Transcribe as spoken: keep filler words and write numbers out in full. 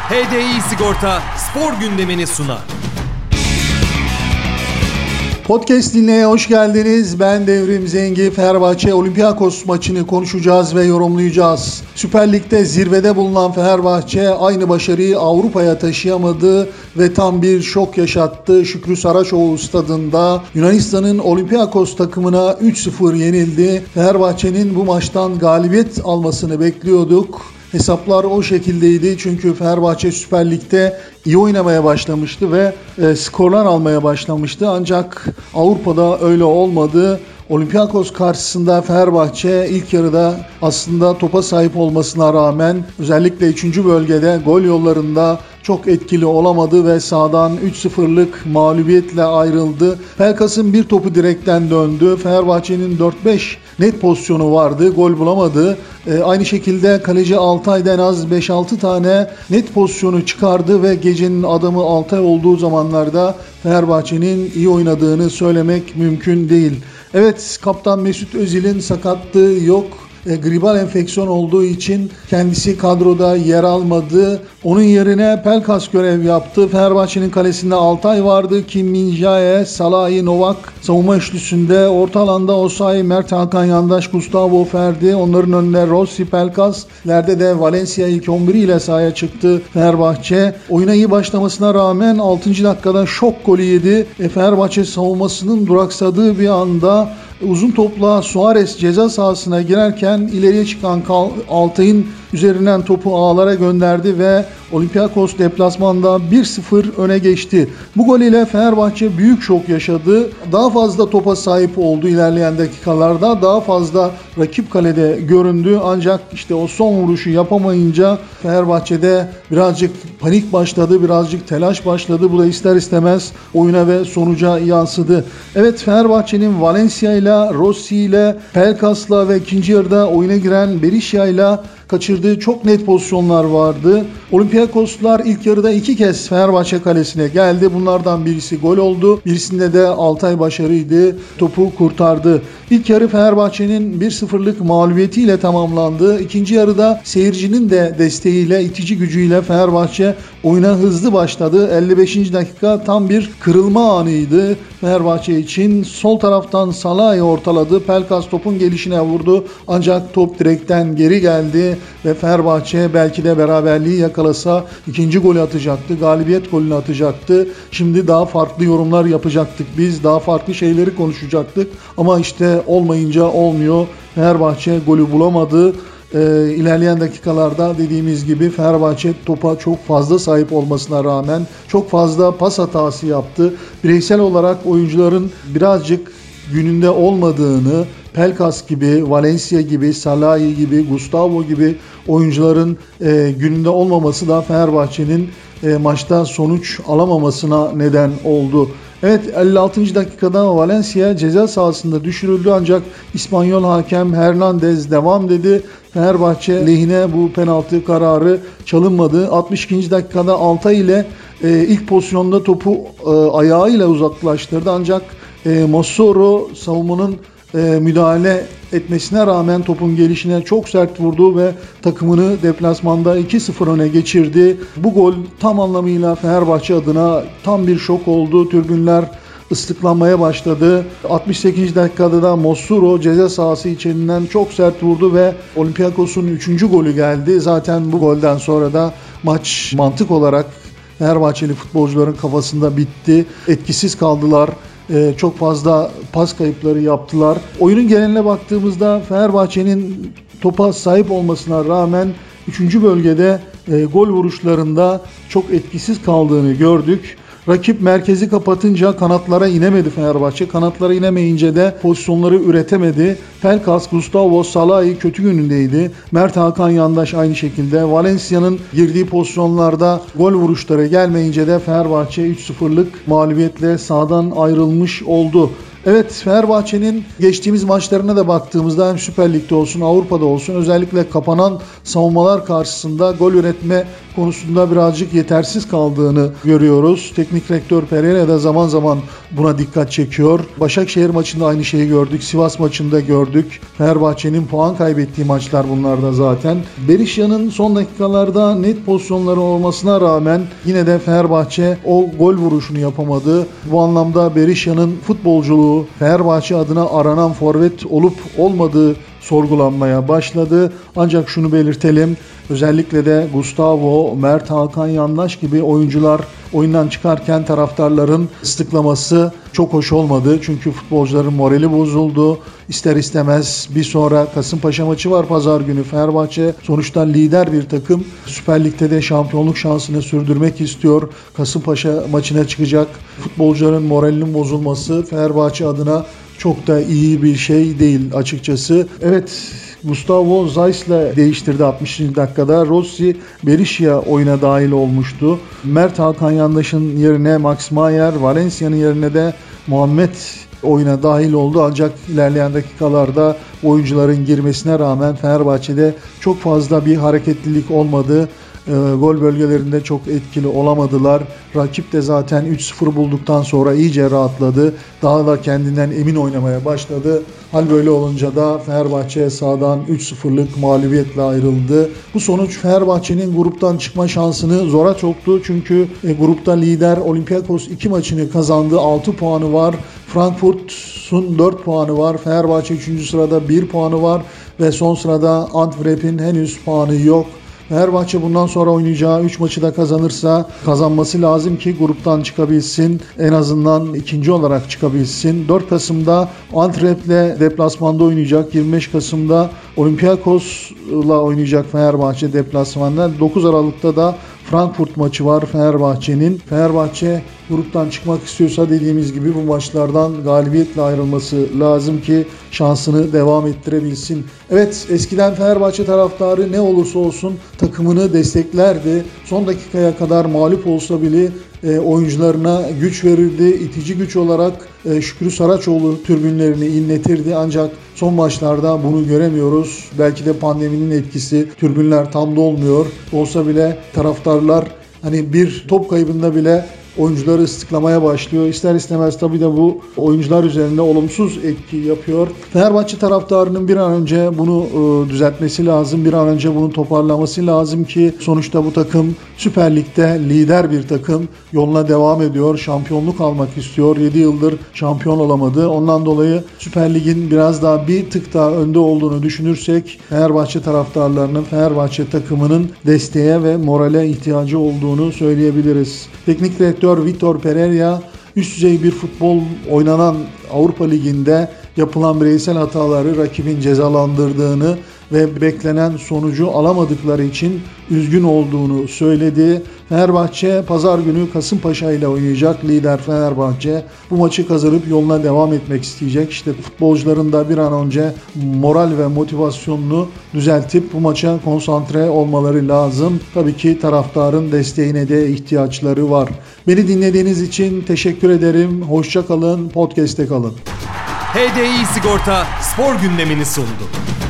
H D I Sigorta spor gündemini sunar. Podcast dinleye hoş geldiniz. Ben Devrim Zengi. Fenerbahçe Olympiakos maçını konuşacağız ve yorumlayacağız. Süper Lig'de zirvede bulunan Fenerbahçe aynı başarıyı Avrupa'ya taşıyamadı ve tam bir şok yaşattı. Şükrü Saraçoğlu stadında Yunanistan'ın Olympiakos takımına üç sıfır yenildi. Fenerbahçe'nin bu maçtan galibiyet almasını bekliyorduk. Hesaplar o şekildeydi çünkü Fenerbahçe Süper Lig'de iyi oynamaya başlamıştı ve e, skorlar almaya başlamıştı. Ancak Avrupa'da öyle olmadı. Olympiakos karşısında Fenerbahçe ilk yarıda aslında topa sahip olmasına rağmen özellikle üçüncü bölgede gol yollarında çok etkili olamadı ve sahadan üç sıfırlık mağlubiyetle ayrıldı. Pelkas'ın bir topu direkten döndü. Fenerbahçe'nin dört beş net pozisyonu vardı. Gol bulamadı. Ee, aynı şekilde kaleci Altay'da en az beş altı tane net pozisyonu çıkardı ve gecenin adamı Altay olduğu zamanlarda Fenerbahçe'nin iyi oynadığını söylemek mümkün değil. Evet, kaptan Mesut Özil'in sakatlığı yok. E, gribal enfeksiyon olduğu için kendisi kadroda yer almadı. Onun yerine Pelkas görev yaptı. Fenerbahçe'nin kalesinde Altay vardı. Kim Min-jae, Salahi, Novak savunma üçlüsünde. Orta alanda Osayi, Mert Hakan Yandaş, Gustavo Ferdi. Onların önüne Rossi, Pelkas. İleride de Valencia ilk on bir ile sahaya çıktı Fenerbahçe. Oyuna iyi başlamasına rağmen altıncı dakikada şok golü yedi. E, Fenerbahçe savunmasının duraksadığı bir anda uzun topla Suarez ceza sahasına girerken ileriye çıkan Altay'ın üzerinden topu ağlara gönderdi ve Olympiakos deplasmanda bir sıfır öne geçti. Bu gol ile Fenerbahçe büyük şok yaşadı. Daha fazla topa sahip oldu ilerleyen dakikalarda. Daha fazla rakip kalede göründü. Ancak işte o son vuruşu yapamayınca Fenerbahçe'de birazcık panik başladı, birazcık telaş başladı. Bu da ister istemez oyuna ve sonuca yansıdı. Evet, Fenerbahçe'nin Valencia ile, Rossi ile, Pelkas'la ve ikinci yarıda oyuna giren Berisha ile kaçırdığı çok net pozisyonlar vardı. Olympiakoslar ilk yarıda iki kez Fenerbahçe kalesine geldi. Bunlardan birisi gol oldu. Birisinde de Altay başarıydı. Topu kurtardı. İlk yarı Fenerbahçe'nin bir sıfırlık mağlubiyetiyle tamamlandı. İkinci yarıda seyircinin de desteğiyle, itici gücüyle Fenerbahçe oyuna hızlı başladı. elli beşinci dakika tam bir kırılma anıydı Fenerbahçe için. Sol taraftan Salah'ı ortaladı. Pelkas topun gelişine vurdu. Ancak top direkten geri geldi ve Fenerbahçe belki de beraberliği yakalasa ikinci golü atacaktı. Galibiyet golünü atacaktı. Şimdi daha farklı yorumlar yapacaktık biz. Daha farklı şeyleri konuşacaktık. Ama işte olmayınca olmuyor. Fenerbahçe golü bulamadı. Ee, ilerleyen dakikalarda dediğimiz gibi Fenerbahçe topa çok fazla sahip olmasına rağmen çok fazla pas hatası yaptı. Bireysel olarak oyuncuların birazcık gününde olmadığını, Pelkas gibi, Valencia gibi, Salahi gibi, Gustavo gibi oyuncuların e, gününde olmaması da Fenerbahçe'nin e, maçta sonuç alamamasına neden oldu. Evet, elli altıncı dakikada Valencia ceza sahasında düşürüldü ancak İspanyol hakem Hernandez devam dedi. Fenerbahçe lehine bu penaltı kararı çalınmadı. altmış ikinci dakikada Altay ile e, ilk pozisyonda topu e, ayağıyla uzaklaştırdı ancak e, Mossoro savunmanın e, müdahale etmesine rağmen topun gelişine çok sert vurdu ve takımını deplasmanda iki sıfır öne geçirdi. Bu gol tam anlamıyla Fenerbahçe adına tam bir şok oldu. Tribünler ıslıklanmaya başladı. altmış sekizinci dakikada da Mossoro ceza sahası içerinden çok sert vurdu ve Olympiakos'un üçüncü golü geldi. Zaten bu golden sonra da maç mantık olarak Fenerbahçeli futbolcuların kafasında bitti. Etkisiz kaldılar. Ee, çok fazla pas kayıpları yaptılar. Oyunun geneline baktığımızda Fenerbahçe'nin topa sahip olmasına rağmen üçüncü bölgede e, gol vuruşlarında çok etkisiz kaldığını gördük. Rakip merkezi kapatınca kanatlara inemedi Fenerbahçe. Kanatlara inemeyince de pozisyonları üretemedi. Pelkas, Gustavo, Salahi kötü günündeydi. Mert Hakan Yandaş aynı şekilde. Valencia'nın girdiği pozisyonlarda gol vuruşları gelmeyince de Fenerbahçe üç sıfırlık mağlubiyetle sahadan ayrılmış oldu. Evet, Fenerbahçe'nin geçtiğimiz maçlarına da baktığımızda hem Süper Lig'de olsun, Avrupa'da olsun özellikle kapanan savunmalar karşısında gol üretme konusunda birazcık yetersiz kaldığını görüyoruz. Teknik direktör Pereira da zaman zaman buna dikkat çekiyor. Başakşehir maçında aynı şeyi gördük. Sivas maçında gördük. Fenerbahçe'nin puan kaybettiği maçlar bunlarda zaten. Berisha'nın son dakikalarda net pozisyonları olmasına rağmen yine de Fenerbahçe o gol vuruşunu yapamadı. Bu anlamda Berisha'nın futbolculuğu, Fenerbahçe adına aranan forvet olup olmadığı sorgulanmaya başladı. Ancak şunu belirtelim, özellikle de Gustavo, Mert Hakan Yandaş gibi oyuncular oyundan çıkarken taraftarların ıslıklaması çok hoş olmadı. Çünkü futbolcuların morali bozuldu. İster istemez bir sonra Kasımpaşa maçı var pazar günü. Fenerbahçe sonuçta lider bir takım. Süper Lig'de de şampiyonluk şansını sürdürmek istiyor. Kasımpaşa maçına çıkacak. Futbolcuların moralinin bozulması Fenerbahçe adına çok da iyi bir şey değil açıkçası. Evet, Gustavo Zeiss'le değiştirdi altmışıncı dakikada. Rossi Berisha oyuna dahil olmuştu. Mert Hakan Yandaş'ın yerine Max Mayer, Valencia'nın yerine de Muhammed oyuna dahil oldu. Ancak ilerleyen dakikalarda oyuncuların girmesine rağmen Fenerbahçe'de çok fazla bir hareketlilik olmadı. E, gol bölgelerinde çok etkili olamadılar. Rakip de zaten üç sıfır bulduktan sonra iyice rahatladı. Daha da kendinden emin oynamaya başladı. Hal böyle olunca da Fenerbahçe sahadan üç sıfırlık mağlubiyetle ayrıldı. Bu sonuç Fenerbahçe'nin gruptan çıkma şansını zora soktu. Çünkü e, grupta lider Olympiakos iki maçını kazandı. altı puanı var. Frankfurt'un dört puanı var. Fenerbahçe üçüncü sırada bir puanı var. Ve son sırada Antwerp'in henüz puanı yok. Fenerbahçe bundan sonra oynayacağı üç maçı da kazanırsa kazanması lazım ki gruptan çıkabilsin. En azından ikinci olarak çıkabilsin. dört Kasım'da Antwerp'le deplasmanda oynayacak. yirmi beş Kasım'da Olympiakos'la oynayacak Fenerbahçe deplasmanda. dokuz Aralık'ta da Frankfurt maçı var Fenerbahçe'nin. Fenerbahçe gruptan çıkmak istiyorsa dediğimiz gibi bu maçlardan galibiyetle ayrılması lazım ki şansını devam ettirebilsin. Evet, eskiden Fenerbahçe taraftarı ne olursa olsun takımını desteklerdi. Son dakikaya kadar mağlup olsa bile e, oyuncularına güç verirdi. İtici güç olarak e, Şükrü Saraçoğlu tribünlerini inletirdi. Ancak son maçlarda bunu göremiyoruz. Belki de pandeminin etkisi, tribünler tam dolmuyor. Olsa bile taraftarlar hani bir top kaybında bile oyuncuları ıslıklamaya başlıyor. İster istemez tabii de bu oyuncular üzerinde olumsuz etki yapıyor. Fenerbahçe taraftarının bir an önce bunu e, düzeltmesi lazım. Bir an önce bunu toparlaması lazım ki sonuçta bu takım Süper Lig'de lider bir takım. Yoluna devam ediyor. Şampiyonluk almak istiyor. yedi yıldır şampiyon olamadı. Ondan dolayı Süper Lig'in biraz daha bir tık daha önde olduğunu düşünürsek Fenerbahçe taraftarlarının, Fenerbahçe takımının desteğe ve morale ihtiyacı olduğunu söyleyebiliriz. Teknik direktör Vitor Pereira üst düzey bir futbol oynanan Avrupa Ligi'nde yapılan bireysel hataları rakibin cezalandırdığını ve beklenen sonucu alamadıkları için üzgün olduğunu söyledi. Fenerbahçe pazar günü Kasımpaşa ile oynayacak. Lider Fenerbahçe bu maçı kazanıp yoluna devam etmek isteyecek. İşte futbolcuların da bir an önce moral ve motivasyonunu düzeltip bu maça konsantre olmaları lazım. Tabii ki taraftarın desteğine de ihtiyaçları var. Beni dinlediğiniz için teşekkür ederim. Hoşça kalın. Podcast'te kalın. H D I Sigorta spor gündemini sundu.